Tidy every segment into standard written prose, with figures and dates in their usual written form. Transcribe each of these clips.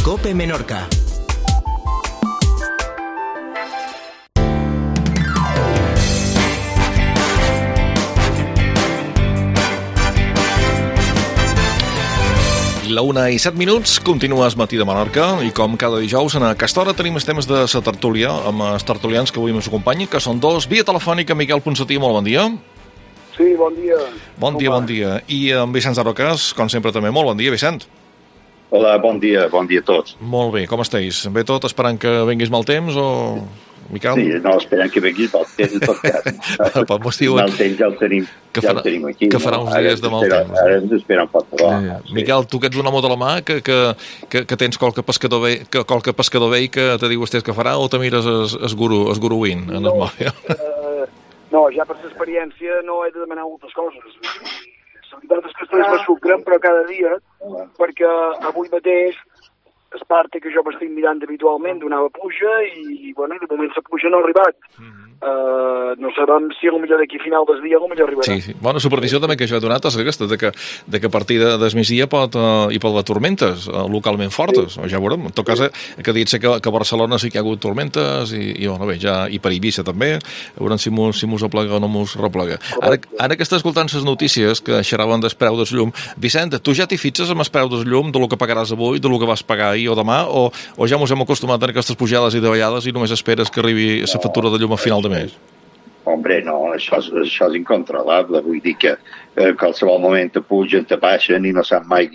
COPE Menorca. La 1:07, continues Matí de Menorca i com cada dijous en aquesta hora tenim els temes de la tertúlia amb els tertulians que avui ens acompanyen, que són dos, via telefònica. Miquel Ponsatí, molt bon dia. Sí, bon dia. Bon dia. I en Vicenç Arrocas, com sempre també, molt bon dia, Vicent. Hola, bon dia a tots. Molt bé, com estàs? Bé tot, esperant que venguis mal temps o... Miquel? Sí, no, esperant que venguis mal temps, en tot cas. Mal temps ja el tenim aquí. Que farà uns dies de mal temps. Ara ens espera un poc, però... Sí. Miquel, tu que ets un home de la mà, que tens qualque pescador vell que te diu que farà, o te mires es guruïn en el mòbil? No, ja per l'experiència no he de demanar moltes coses. La veritat és que estàs m'assucrem, però cada dia, perquè avui mateix Esparta, que jo m'estic mirant habitualment, donava pluja i, bueno, de moment la pluja no ha arribat. No sabem si potser d'aquí a final del dia potser arribarà. Sí. Bueno, la supervisió també que jo he donat és aquesta, de que a partir del migdia hi pot haver tormentes localment fortes. Sí. Ja veurem. En tot cas, que dit que a Barcelona sí que hi ha hagut tormentes i bueno, bé, ja, i per Eivissa també. Veurem si mos aplega o no mos replega. Ara que estàs escoltant les notícies que xerraven del preu del llum, Vicent, tu ja t'hi fixes amb el preu del llum, de lo que pagaràs avui, de lo que vas pagar ahir o demà, o ja mos hem acostumat a aquestes pujades i davallades i només esperes que arribi la factura de llum a final de mes? Hombre, no, això és incontrolable. Vull dir que a qualsevol moment te pugen, te baixen i no sap mai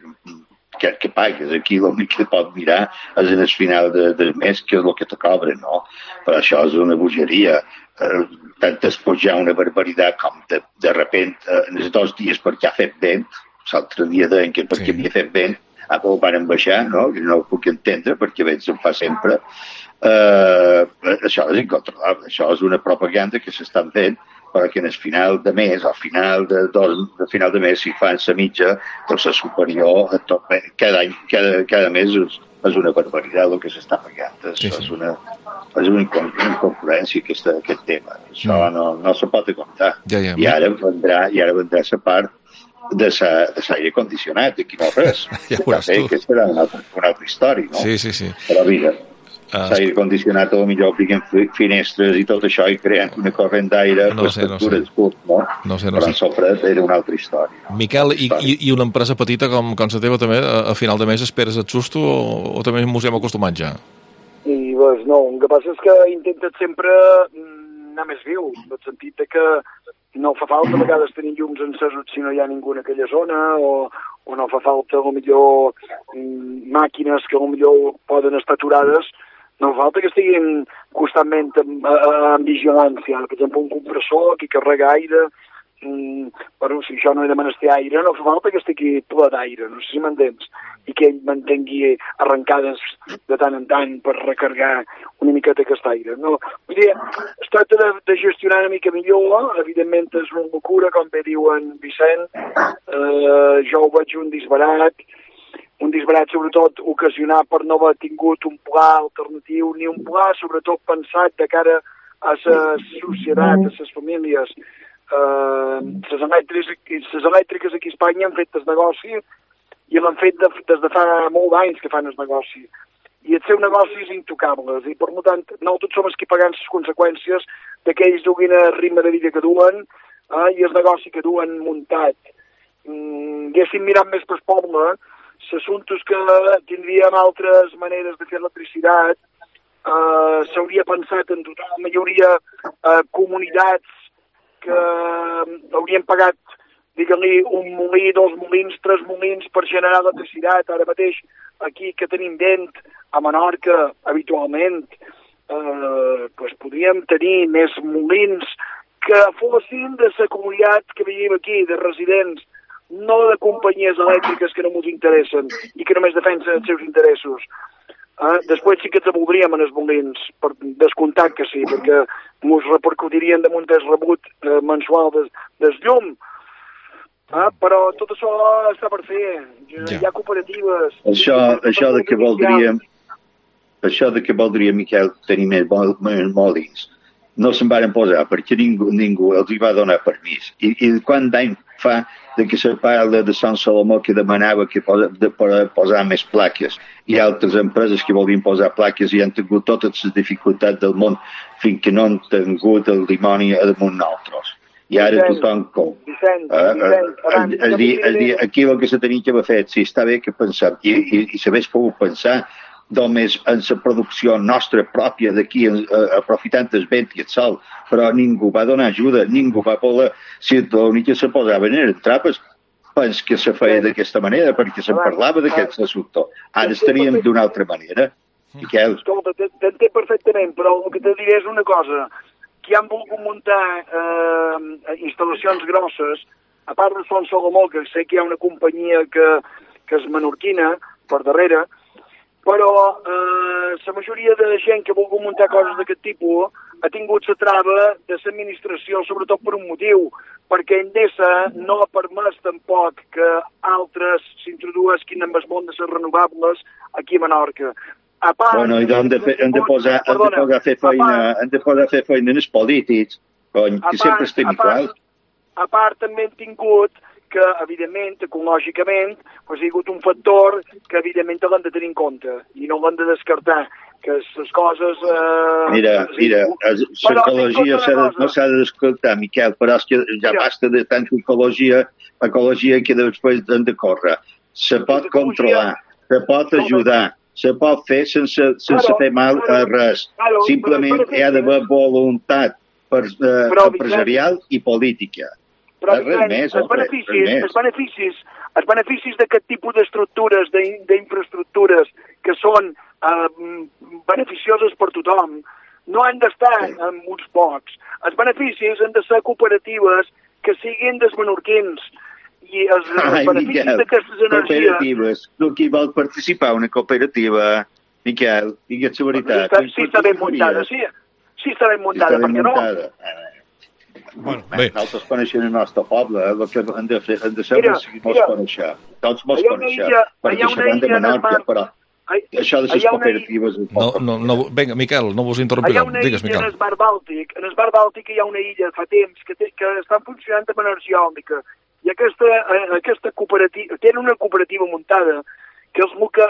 que pagues. Aquí l'únic que pot mirar és en el final del mes que és el que te cobren, no? Però això és una bogeria. Tant es pujar una barbaritat com de repente en els 2 dies perquè ha fet vent, l'altre dia deien que perquè havia fet vent, ara ho van baixar, no? Jo no ho puc entendre perquè vent se'n fa sempre. Això és incontrolable, això és una propaganda que s'estan fent perquè en el final de mes, al final de mes, si fan la mitja, doncs la superior, cada mes és una barbaritat el que s'està pagant. És una inconcurrència aquest tema. Això no se pot comptar. I ara vendrà la part de l'aire condicionat, d'aquí no res. Ja veuràs tu. Que serà una altra història, no? Sí. Però mira, l'aire condicionat potser obliguen finestres i tot això i creen una corrent d'aire no sé. Però en sobre era una altra història. Miquel, i una empresa petita com la teva també, a final de mes esperes el susto o també ens hem acostumat ja? I pues, no, el que passa és que intentes sempre anar més viu, en el sentit que no fa falta a vegades tenir llums encesos si no hi ha ningú en aquella zona o no fa falta potser màquines que potser poden estar aturades, no fa falta que estiguin constantment en vigilància. Per exemple, un compressor que carrega aire, però si això no he de menester aire, no fa falta que estigui ple d'aire, no sé si m'entens, i que ell mantengui arrencades de tant en tant per recargar una miqueta aquest aire. No, vull dir, es tracta de gestionar una mica millor, evidentment és una locura, com bé diu en Vicent, jo ho veig un disbarat sobretot ocasionat per no haver tingut un pla alternatiu, ni un pla sobretot pensat de cara a la societat, a les famílies. Les elèctriques aquí a Espanya han fet el negoci i l'han fet des de fa molt d'anys que fan el negoci. I el seu negoci és intocable i per tant nosaltres som els que pagant les conseqüències d'aquells duguin el ritme de vida que duen i el negoci que duen muntat. Haguéssim mirat més pel poble, s'assumptes que tindríem altres maneres de fer electricitat, s'hauria pensat en total majoria comunitats que haurien pagat, digue-li, un molí, 2 molins, 3 molins per generar electricitat. Ara mateix, aquí que tenim vent a Menorca habitualment, podríem tenir més molins que fossin de la comunitat que vivim aquí, de residents, no de companyies elèctriques que no ens interessen i que només defensen els seus interessos. Després sí que ens voldríem en els molins, per descomptat que sí, perquè ens repercutirien damunt del rebut mensual del llum. Però tot això està per fer. Hi ha cooperatives. Això de que voldria, Miquel, tenir més molins, no se'n van posar perquè ningú els hi va donar permís. I quant d'any fa de que se parla de Sant Salomó que demanava que de posar més plaques hi ha altres empreses que volien posar plaques i han tingut totes les dificultats del món fins que no han tingut el dimoni damunt nosaltres. I ara tothom com. Aquí el que se tenia que haver fet, sí, està bé que pensem, i s'hagués pogut pensar només en la producció nostra pròpia d'aquí, aprofitant el vent i el sol, però ningú va donar ajuda, ningú va voler, si l'únic que se posaven eren trapes, pens que se feia d'aquesta manera, perquè se'n parlava d'aquest assumpte. Ara estaríem d'una altra manera. Miquel. Escolta, t'entenc perfectament, però el que te diré és una cosa, que han volgut muntar instal·lacions grosses, a part de Son Salomó, que sé que hi ha una companyia que és menorquina, per darrere, però la majoria de gent que ha volgut muntar coses d'aquest tipus ha tingut la trava de l'administració, sobretot per un motiu, perquè Endesa no ha permès tampoc que altres s'introduïsquin en el món de les renovables aquí a Menorca. A part, bueno, i hem de posar a fer feina en els polítics, que sempre estem igual. A part, també hem tingut que, evidentment, ecològicament, ha sigut un factor que, evidentment, l'hem de tenir en compte i no l'hem de descartar, que les coses... Mira, l'ecologia no s'ha de descartar, Miquel, però és que ja basta de tanta ecologia que després hem de córrer. Se pot controlar, se pot ajudar, se pot fer sense fer mal a res. Simplement hi ha d'haver voluntat empresarial i política. Però els beneficis d'aquest tipus d'estructures, d'infraestructures, que són beneficioses per tothom, no han d'estar en uns pocs. Els beneficis han de ser cooperatives que siguin dels menorquins. I els beneficis d'aquestes energies... Cooperatives. Tu qui vol participar en una cooperativa, Miquel, digue'ns la veritat. Sí, està ben muntada, sí. Sí, està ben muntada, perquè no... Bueno, bé. Nosaltres coneixem el nostre poble, el que hem de fer és mos conèixer. Tots mos coneixem, perquè xerrem de Menorca, però això de les cooperatives... Vinga, Miquel, no vos interrompirem. Digues, Miquel. En el Mar Bàltic hi ha una illa fa temps que estan funcionant amb energia eòlica. I aquesta cooperativa, tenen una cooperativa muntada, que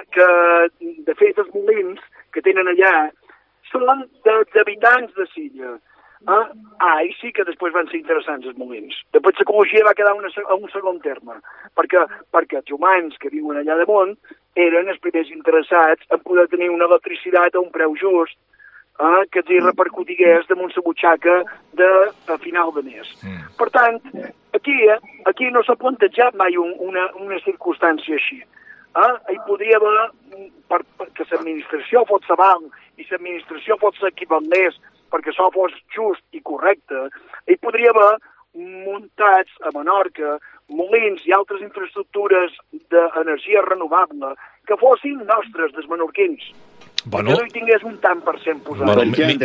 de fet els molins que tenen allà són d'habitants de l'illa. I sí que després van ser interessants els molins. Després l'ecologia va quedar a un segon terme, perquè els humans que viuen allà damunt eren els primers interessats en poder tenir una electricitat a un preu just que els hi repercutigués damunt la butxaca a final de mes. Per tant, aquí no s'ha plantejat mai una circumstància així. Hi podria haver, que l'administració fos l'aval i l'administració fos qui vendés perquè això fos just i correcte, hi podria haver muntats a Menorca molins i altres infraestructures d'energia renovable que fossin nostres, dels menorquins. Bueno, que no hi tingués un tant per cent posat.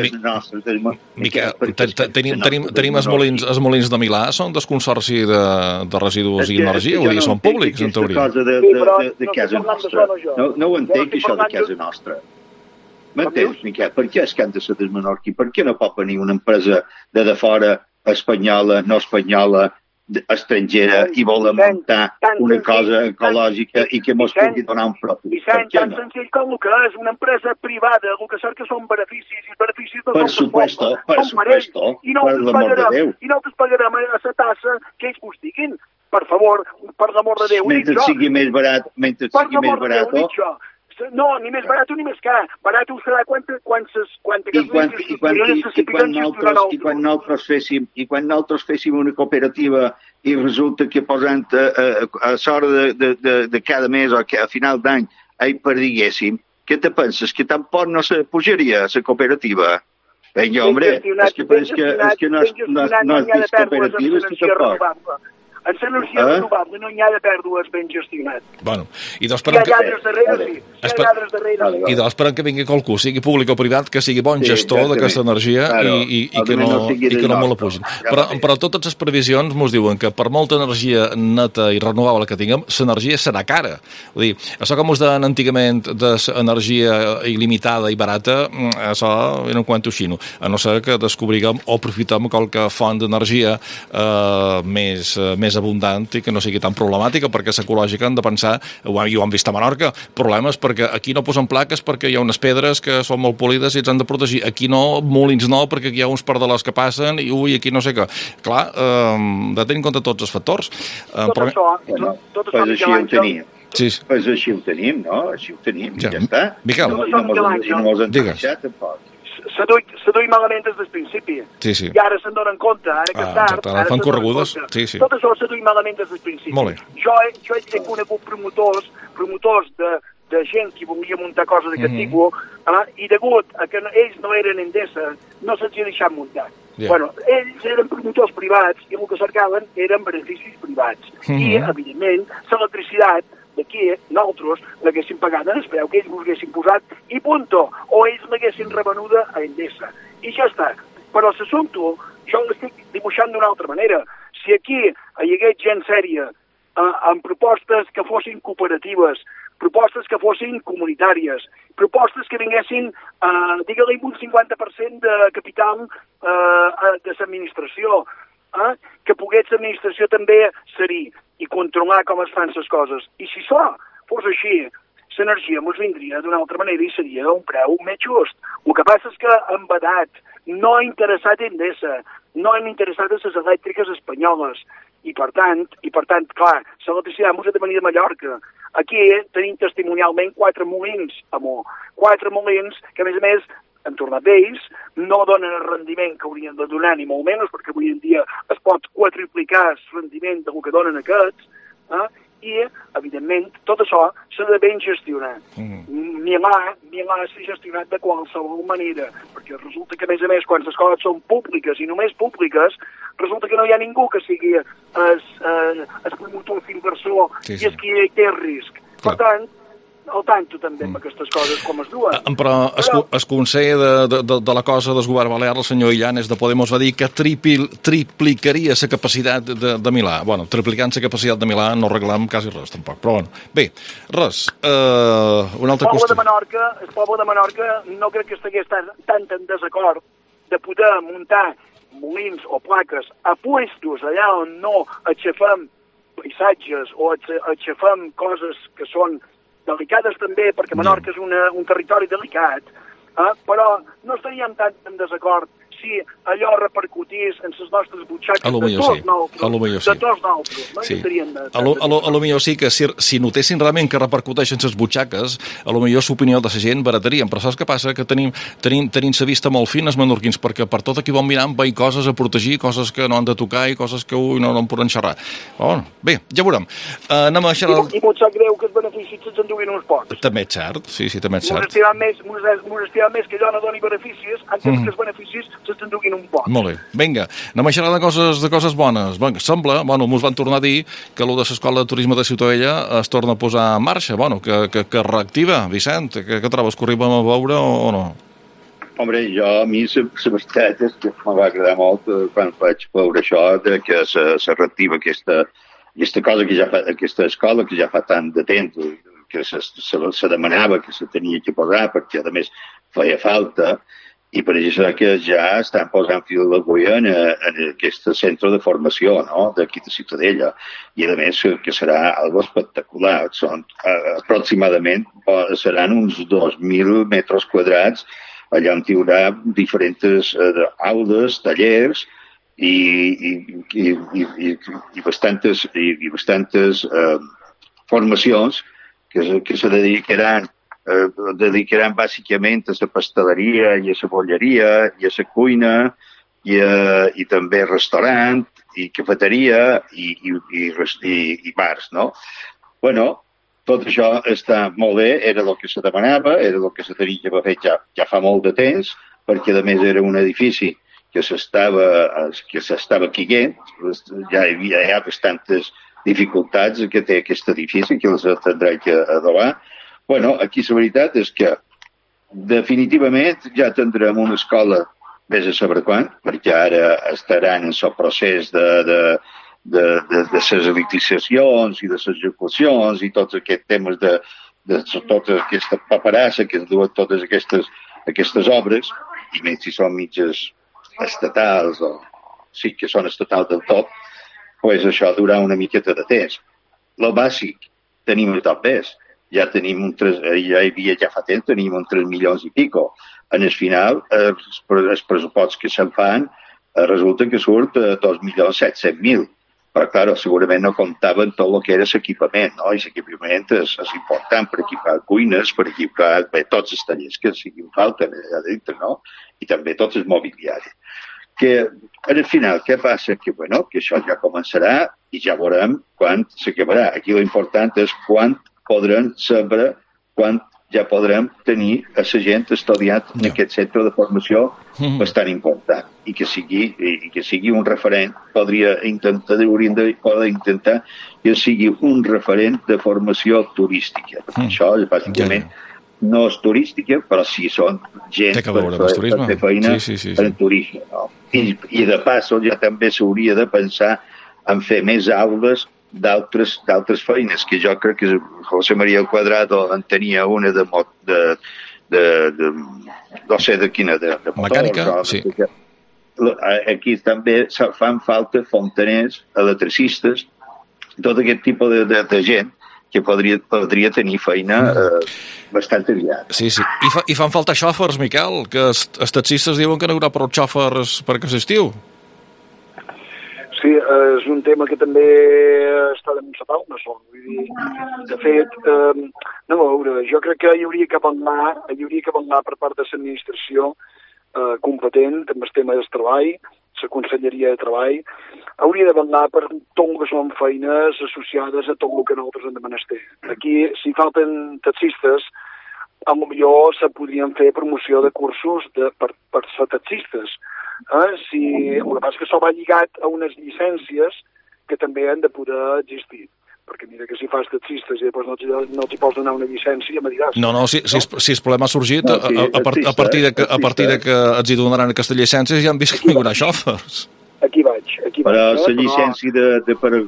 Miquel, tenim els molins de Milà, són del Consorci de Residus i Energia, vull dir, són públics, en teoria. De casa nostra. No ho entenc, això de casa nostra. M'entens, Miquel? Per què és que han de ser del Menorca? Per què no pot venir una empresa de fora, espanyola, no espanyola, estrangera, i volen muntar una cosa ecològica i que mos pugui donar un profit? Vicent, tan senzill com el que és una empresa privada, el que cerca són beneficis, i els beneficis no són per i no els pagarem a la tassa que ells vos diguin. Per favor, per l'amor de Déu, mentre sigui més barat, no, ni més barat ni més car. Barat ho serà quan nosaltres féssim una cooperativa i resulta que posant a l'hora de cada mes o a final d'any perdiguéssim, què te penses? Que tampoc no se pujaria la cooperativa? Vinga, hombre, és que no és cooperativa, és que tampoc. En l'energia renovable no hi ha de pèrdues ben gestionat. Bueno, i doncs hi ha lladres darrere, sí. I doncs esperem que vingui qualcú, sigui públic o privat, que sigui bon gestor d'aquesta energia i que no me la pugin. Però totes les previsions ens diuen que per molta energia neta i renovable que tinguem, l'energia serà cara. Vull dir, això com us deien antigament de l'energia il·limitada i barata, això era un quanto xino. A no ser que descobriguem o aprofitem qualque font d'energia més més abundant i que no sigui tan problemàtica, perquè és ecològica, han de pensar, i ho han vist a Menorca, problemes perquè aquí no posen plaques perquè hi ha unes pedres que són molt polides i ens han de protegir. Aquí no, molins no, perquè aquí hi ha uns pardalars que passen i aquí no sé què. Clar, de tenir en compte tots els factors. Tot això, així ho tenim. Sí. Pues així ho tenim, no? Així ho tenim, ja està. Miquel. No mos han deixat, tampoc. Se duia malament des del principi. Sí. I ara se'n donen compte, ara que és tard. Ara fan corregudes. Sí. Tot això se duia malament des del principi. Molt bé. Jo he conegut promotors de gent que volia muntar coses d'aquest tipus, i degut a que ells no eren Endesa, no se'ls ha deixat muntar. Bueno, ells eren promotors privats i el que cercaven eren beneficis privats. I, evidentment, l'electricitat d'aquí, nosaltres, l'haguessin pagat en el preu que ells ho haguessin posat i punto. O ells l'haguessin revenuda a Endesa. I ja està. Però l'assumpte, jo l'estic dibuixant d'una altra manera. Si aquí hi hagués gent sèria amb propostes que fossin cooperatives, propostes que fossin comunitàries, propostes que vinguessin, digue-li, un 50% de capital de l'administració, que pogués l'administració també ser-hi i controlar com es fan les coses. I si això fos així, l'energia ens vindria d'una altra manera i seria un preu més just. El que passa és que han vedat, no ha interessat Endesa, no han interessat a les elèctriques espanyoles. I per tant, clar, l'electricitat ens ha de venir de Mallorca. Aquí tenim testimonialment 4 molins, amor. 4 molins que, a més, han tornat d'ells, no donen el rendiment que haurien de donar, ni molt menys, perquè avui en dia es pot quadruplicar el rendiment del que donen aquests, i, evidentment, tot això s'ha de ben gestionar. Milà s'ha gestionat de qualsevol manera, perquè resulta que, a més, quan les coses són públiques i només públiques, resulta que no hi ha ningú que sigui el promotor inversor i és qui té risc. Per tant, al tanto també amb aquestes coses com es duen. Però el conseller de la cosa del govern balear, el senyor Illanes de Podemos, va dir que triplicaria la capacitat de Milà. Bueno, triplicant la capacitat de Milà no arreglem quasi res, tampoc. Però bueno, bé, res. Una altra qüestió. El poble de Menorca no crec que estigués tant en desacord de poder muntar molins o plaques a puestos allà on no aixafem paisatges o aixafem coses que són delicades també, perquè Menorca és un territori delicat, però no estaríem tant en desacord si allò repercutís en les nostres butxaques de tots nosaltres. De tots nosaltres. A lo millor sí que si notessin realment que repercuteixen les butxaques, a lo millor l'opinió de la gent barataríem. Però saps què passa? Que tenim la vista molt fina els menorquins, perquè per tot aquí van mirant veiem coses a protegir, coses que no han de tocar i coses que no en poden xerrar. Bueno, bé, ja veurem. Anem a xerrar... I molt sap greu que els beneficis se'ns enduguin uns pocs. També és cert, sí, també és cert. M'ho estimem més que allò no doni beneficis, en temps que els beneficis s'enduguin un poc. Molt bé. Vinga, anem a xerrar de coses bones. Bueno, sembla, ens van tornar a dir que allò de l'Escola de Turisme de Ciutadella es torna a posar en marxa, que reactiva. Vicent, què trobes? Que arribem a veure o no? Hombre, a mi la veritat és que em va agradar molt quan vaig veure això, que se reactiva aquesta cosa que ja fa, aquesta escola que ja fa tant de temps, que se demanava, que se tenia que posar, perquè a més feia falta, i per això que ja estan posant fil de l'agulla en aquest centre de formació, no?, d'aquí de Ciutadella. I a més que serà algo espectacular. Aproximadament seran uns 2.000 metres quadrats allà on hi haurà diferents aules, tallers i bastantes formacions que se dedicaran bàsicament a la pasteleria i a la bolleria i a la cuina i també restaurant i cafeteria i bars, no? Bueno, tot això està molt bé, era el que se demanava, era el que se tenia que haver fet ja fa molt de temps, perquè a més era un edifici que s'estava caient, ja hi ha bastantes dificultats que té aquest edifici, que els tindrà que adobar. Bueno, aquí la veritat és que definitivament ja tindrem una escola vés a saber quan, perquè ara estaran en el procés de les elititzacions i de les execucions i tots aquests temes de tota aquesta paperassa que es duen totes aquestes obres, i menys si són mitges estatals o sí que són estatals del tot, pues això durà una miqueta de temps. Lo bàsic, tenim tot bé. Ja tenim ja hi havia ja fa temps, tenim uns 3 milions i pico. En el final, els pressuposts que se'n fan resulta que surt 2.700.000. Però, clar, segurament no comptaven tot el que era l'equipament, no? I l'equipament és important per equipar cuines, per equipar tots els tallers que siguin falta allà dintre, no? I també tot el mobiliari. Que, al final, què passa? Que, bueno, que això ja començarà i ja veurem quan s'acabarà. Aquí l'important és quan podrem saber, quan ja podrem tenir a la gent estudiant en aquest centre de formació bastant important i que sigui un referent, hauríem de poder intentar que sigui un referent de formació turística. Això és bàsicament no és turística, però sí són gent per fer feina en turisme. No? I de pas, ja també s'hauria de pensar en fer més aules d'altres feines, que jo crec que José María Cuadrado en tenia una de no sé de quina, de motor. Mecànica, sí. Aquí també fan falta fontaners, electricistes, tot aquest tipus de gent que podria tenir feina bastant aviat. Sí. I fan falta xòfers, Miquel, que els taxistes diuen que no hi haurà prou xòfers per aquest estiu. Sí, és un tema que també està damunt la taula, vull dir, de fet, no, a veure, jo crec que hi hauria que vetllar per part de l'administració competent amb el tema del treball, la Conselleria de Treball, hauria de vetllar per tot el que són feines associades a tot el que nosaltres hem de menester. Aquí, si falten taxistes, a lo millor se podrien fer promoció de cursos per ser taxistes. El que passa és que això va lligat a unes llicències que també han de poder existir. Perquè mira que si fas taxistes i després no t'hi pots donar una llicència, ja me diràs. No, si el problema ha sorgit, a partir de que els hi donaran aquesta llicència ja han vist que no hi haurà xòfers. Aquí vaig. Però la llicència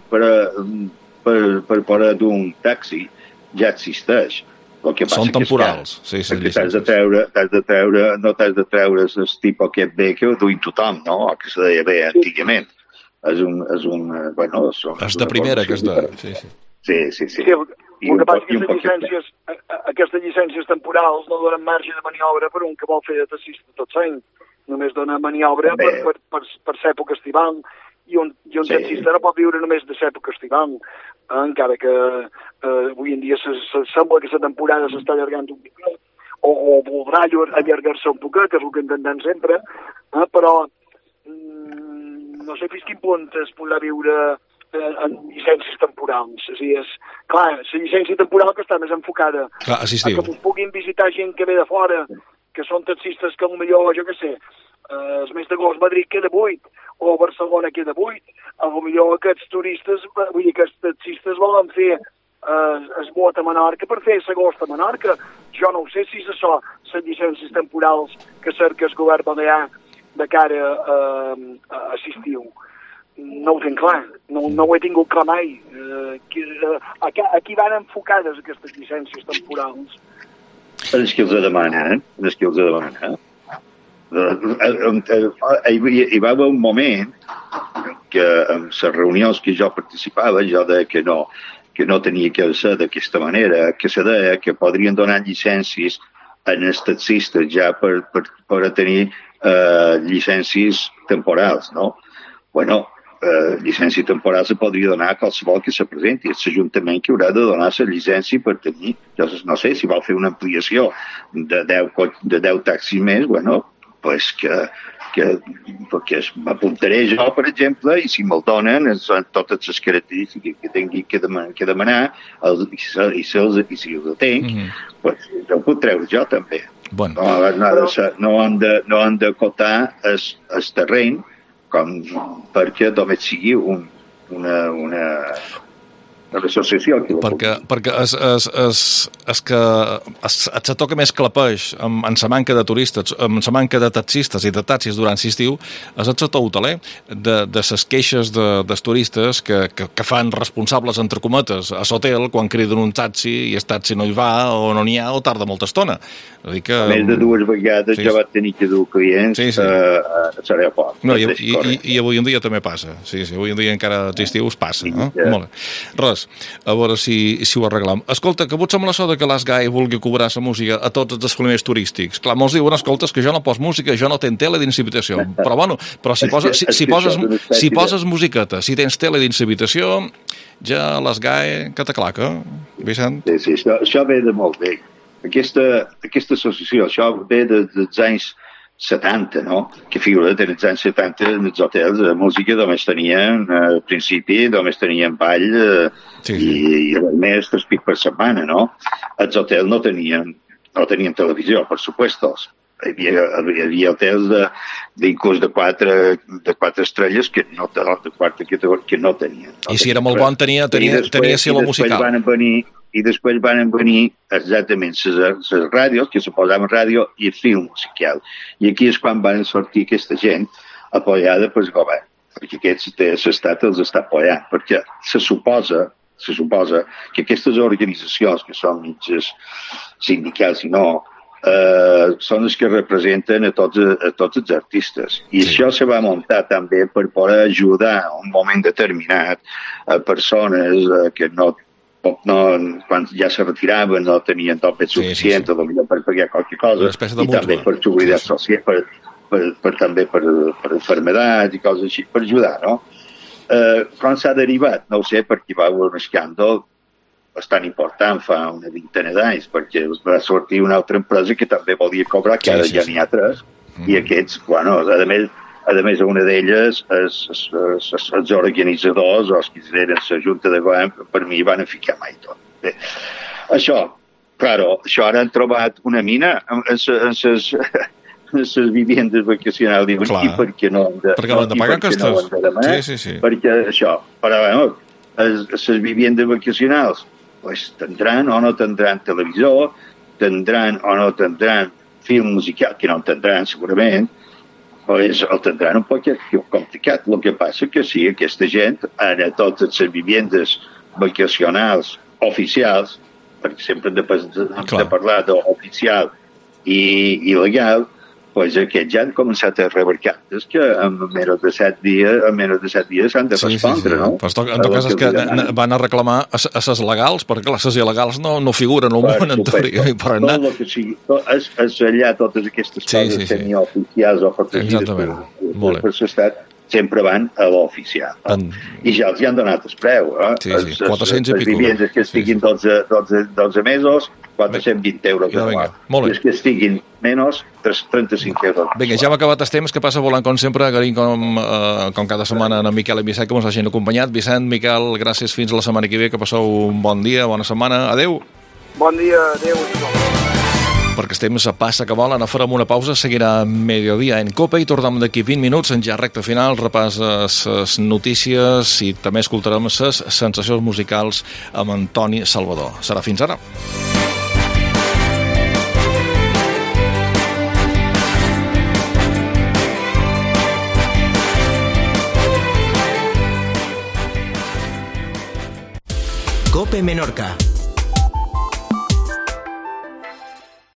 per parar d'un taxi ja existeix. Són temporals. Sí, t'has de treure, no t'has de treure el tipus que et ve que ho duim tothom, no? O que se deia bé antigament. És de primera, que és de... Sí. El que passa que aquestes llicències temporals no donen marge de maniobra per un que vol fer de taxista tot l'any. Només dona maniobra per l'època estival. I un taxista no pot viure només de l'època estival, encara que avui en dia sembla que la temporada s'està allargant un poquet, o voldrà allargar-se un poquet, que és el que intentem sempre, però no sé fins quin punt es podrà viure en llicències temporals. És a dir, clar, la llicència temporal que està més enfocada a que ens puguin visitar gent que ve de fora, que són taxistes que potser, jo què sé, el mes d'agost Madrid queda buit, o Barcelona queda buit, potser aquests turistes, vull dir que els taxistes volen fer es vot a Menorca per fer l'agost a Menorca. Jo no ho sé si és això, les llicències temporals que cerca el govern balear de cara a l'estiu. No ho tinc clar, no ho he tingut clar mai. Aquí van enfocades aquestes llicències temporals. És que els demanen, Hi va haver un moment que en les reunions que jo participava jo deia que no tenia que ser d'aquesta manera, que se deia que podrien donar llicències als taxistes ja per tenir llicències temporals, no? Bueno, llicència temporal se podria donar a qualsevol que se presenti. És l'Ajuntament que haurà de donar la llicència per tenir, no sé, si vol fer una ampliació de 10 taxis més, bueno, pues que m'apuntaré jo, per exemple, i si me'l donen, són totes les característiques que tingui que demanar, i si els tinc, pues ho puc treure jo també. No han d'acotar el terreny perquè només sigui una l'associació. Perquè es que et se toca més clapeix en sa manca de turistes, en sa manca de taxistes i de taxis durant l'estiu, és el sector hoteler de ses queixes dels turistes que fan responsables, entre cometes, a l'hotel quan criden un taxi i el taxi no hi va o no n'hi ha o tarda molta estona. Que, més de 2 vegades ja va tenir que dur clients a l'aeroport. No, i avui en dia també passa. Sí, avui en dia encara els estius passa. No? Molt bé. Res, a veure si ho arreglam. Escolta, que vos sembla això que l'Asgai vulgui cobrar la música a tots els establiments turístics? Clar, molts diuen, escolta, que jo no pos música, jo no tenc tele dins l'habitació. Però bueno, si poses musiqueta, si tens tele dins l'habitació, ja l'Asgai que t'aclaca, Vicent? Sí, això ve de molt bé. Aquesta associació, això ve dels anys 70, no? Que figura dels anys 70 en els hotels de música només tenien, al principi només tenien ball i res més 3 pics per setmana, no? Els hotels no tenien televisió, per supuestos. Hi havia hotels inclús de 4 estrelles que no tenien. I si era molt bon tenia silo musical. I després van venir exactament les ràdios, que se posaven ràdio i film musical. I aquí és quan van sortir aquesta gent apoyada pel govern, perquè l'estat els està apoyant, perquè se suposa que aquestes organitzacions, que són mitges sindicals i no, són els que representen a tots els artistes. I això se va muntar també per poder ajudar en un moment determinat a persones que quan ja se retiraven no tenien topet suficient per pagar qualque cosa, i també per seguretat social, també per enfermedats i coses així, per ajudar, no? Com s'ha derivat? No ho sé, perquè va haver un escàndol bastant important fa una vintena d'anys, perquè va sortir una altra empresa que també volia cobrar, que ara ja n'hi ha 3, i aquests, bueno, a més, una d'elles, els organitzadors, o els que eren la Junta de Govern, per mi van a ficar mai tot. Bé, això ara han trobat una mina en les vivendes vacacionals. Diuen, i per què no han de pagar aquestes? Sí. Perquè això, però les vivendes vacacionals tindran o no tindran televisor, tindran o no tindran film musical, que no en tindran segurament, el tindran un poc complicat. El que passa que sí, aquesta gent, ara totes les vivendes vacacionals oficials, perquè sempre hem de parlar d'oficial i legal, doncs aquests ja han començat a rebre cartes que en menys de 7 dies s'han de respondre, no? Però en tot cas és que van a reclamar a les legals, perquè les il·legals no figuren en el món, en teoria. Tot el que sigui, és allà totes aquestes coses semioficials o protegides per l'estat, sempre van a l'oficial. I ja els hi han donat el preu. 400 i pico. Les vivendes que estiguin 12 mesos, 420 euros anual. I els que estiguin menys, 35 euros. Vinga, ja hem acabat el temps, que passa volant com sempre, agraïm com cada setmana a Miquel i Vicent, que ens hagin acompanyat. Vicent, Miquel, gràcies, fins la setmana que ve, que passeu un bon dia, bona setmana, adeu. Bon dia, adeu. Perquè el temps passa que volen, farem una pausa, seguirà Mediodía en Copa i tornem d'aquí 20 minuts en ja recta final, repàs les notícies i també escoltarem les sensacions musicals amb Antoni Salvador. Serà fins ara. Cope Menorca.